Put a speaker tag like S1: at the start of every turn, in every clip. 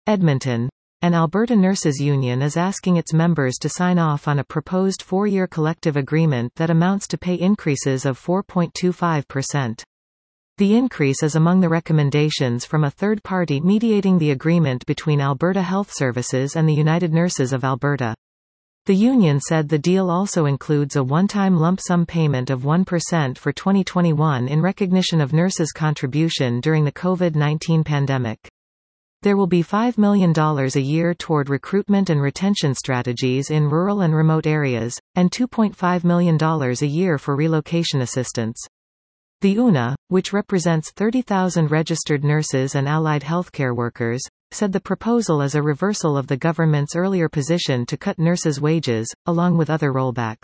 S1: Edmonton. An Alberta Nurses Union is asking its members to sign off on a proposed 4-year collective agreement that amounts to pay increases of 4.25%. The increase is among the recommendations from a third party mediating the agreement between Alberta Health Services and the United Nurses of Alberta. The union said the deal also includes a one-time lump sum payment of 1% for 2021 in recognition of nurses' contribution during the COVID-19 pandemic. There will be $5 million a year toward recruitment and retention strategies in rural and remote areas, and $2.5 million a year for relocation assistance. The UNA, which represents 30,000 registered nurses and allied healthcare workers, said the proposal is a reversal of the government's earlier position to cut nurses' wages, along with other rollbacks.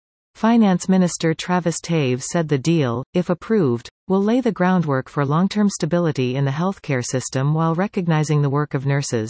S1: Finance Minister Travis Toews said the deal, if approved, will lay the groundwork for long-term stability in the healthcare system while recognizing the work of nurses.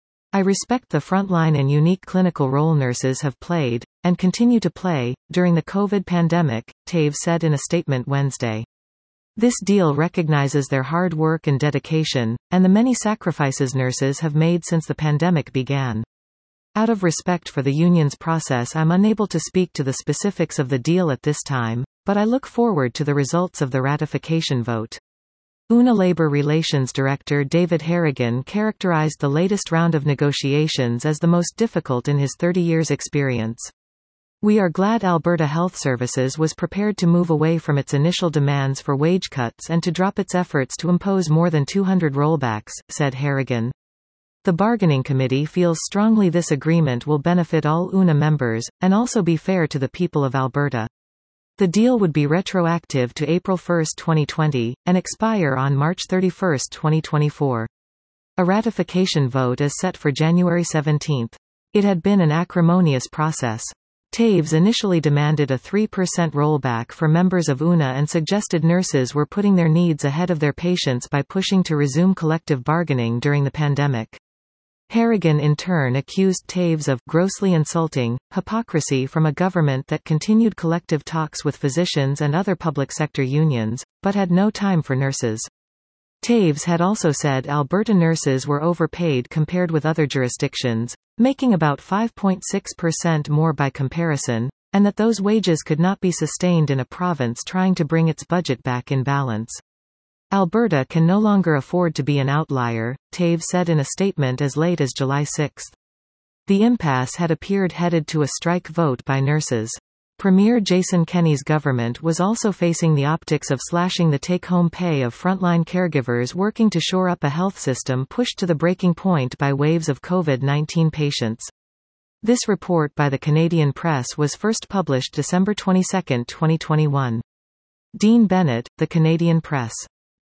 S1: I respect the frontline and unique clinical role nurses have played, and continue to play, during the COVID pandemic, Toews said in a statement Wednesday. This deal recognizes their hard work and dedication, and the many sacrifices nurses have made since the pandemic began. Out of respect for the union's process, I'm unable to speak to the specifics of the deal at this time, but I look forward to the results of the ratification vote. UNA Labor Relations Director David Harrigan characterized the latest round of negotiations as the most difficult in his 30 years' experience. We are glad Alberta Health Services was prepared to move away from its initial demands for wage cuts and to drop its efforts to impose more than 200 rollbacks, said Harrigan. The bargaining committee feels strongly this agreement will benefit all UNA members, and also be fair to the people of Alberta. The deal would be retroactive to April 1, 2020, and expire on March 31, 2024. A ratification vote is set for January 17. It had been an acrimonious process. Toews initially demanded a 3% rollback for members of UNA and suggested nurses were putting their needs ahead of their patients by pushing to resume collective bargaining during the pandemic. Harrigan in turn accused Toews of grossly insulting hypocrisy from a government that continued collective talks with physicians and other public sector unions, but had no time for nurses. Toews had also said Alberta nurses were overpaid compared with other jurisdictions, making about 5.6% more by comparison, and that those wages could not be sustained in a province trying to bring its budget back in balance. Alberta can no longer afford to be an outlier, Toews said in a statement as late as July 6. The impasse had appeared headed to a strike vote by nurses. Premier Jason Kenney's government was also facing the optics of slashing the take-home pay of frontline caregivers working to shore up a health system pushed to the breaking point by waves of COVID-19 patients. This report by the Canadian Press was first published December 22, 2021. Dean Bennett, The Canadian Press.